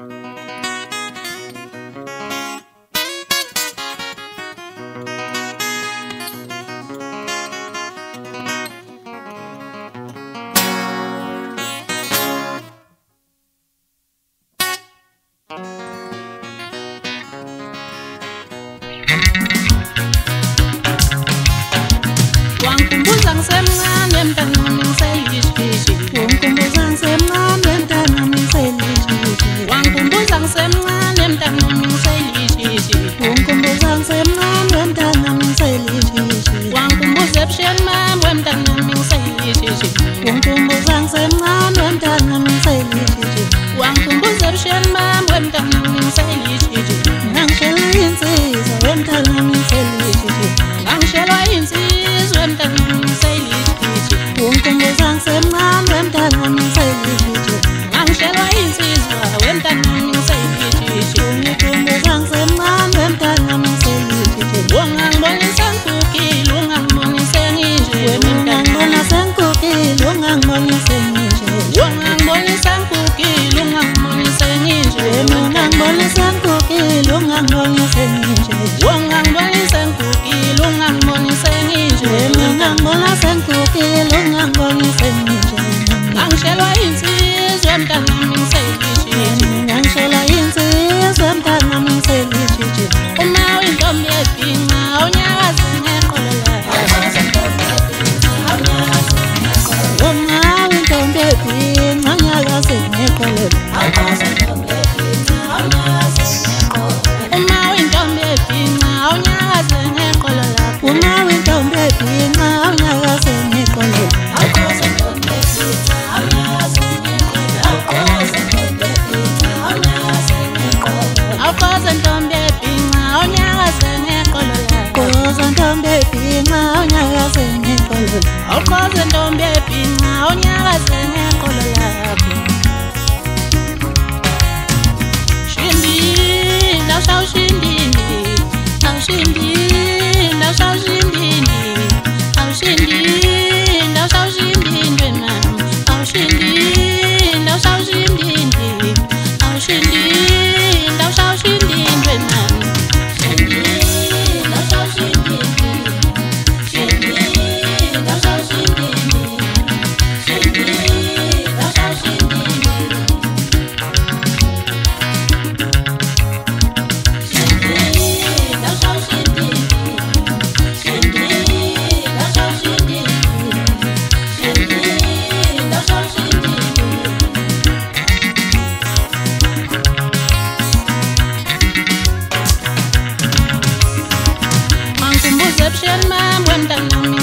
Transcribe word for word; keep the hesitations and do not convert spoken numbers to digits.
Wangkumbuza ngisemncane mntanami ngiseyishishi. Wangkumbuza ngisemncane mntanami ngiseyishishi. Wangkumbuza ngisemncane mntanami ngiseyishishi. Wangkumbuza ngisemncane mntanami ngiseyishishi. Wangkumbuza ebusheni bami wemntanami ngiseyishishi. Wangkumbuza ngisemncane mntanami ngiseyishishi. Wangkumbuza ebusheni bami wemntanami ngiseyishishi. Ngangishela insizwa wemntanami ngiseyishishi. Ngangishelwa insizwa wemntanami ngiseyishishi. Wangkumbuza ngisemncane wemntanami ngiseyishishi. Ngangishelwa insizwa wemntanami ngiseyishishi. Wangkumbuza ngisemncane wemntanami ngiseyishishi. Ungangibonisa ngigugile, ungangibonisa nginje Wena ungangibona sengigugile, ungangibonisa nginje. Ungangibonisa ngigugile, ungangibonisa nginje Wena ungangibonisa ngigugile, ungangibonisa nginje. Ungangibonisa ngigugile, ungangibonisa nginje Wena ungangibona sengigugile, ungangibonisa nginje. Ngangishelwa insizwa mntanami ngiseyishishi. Ngangishela insizwa mntanami ngiseyishishi. Uma uyintombi ebhinca awunyakaze ngeqolo Uma uyintombi ebhinca awunyakaze ngeqolo. Uma uyintombi ebhinca awunyakaze ngeqolo lakho. Uma uyintombi ebhinca awunyakaze ngeqolo. Awukhoze ntombi ebhinca awunyakaze ngeqolo lakho. Khoza ntombi ebhinca awunyakaze ngeqolo. Awukhoze ntombi ebhinca awunyakaze ngeqolo lakho. Shindini, ndawushawa ushindini. Awushindini, ndawushawa ushindini. Awushindini, ndawushawa ushindini wena. Awushindini, ndawushawa ushindini. Awushindini, ndawushawa ushindini wena. Shindini, ndawushawa ushindini. Shindini, ndawushawa ushindini. Shindini, ndawushawa ushindini. Wangkumbuza ebusheni bami wemntanami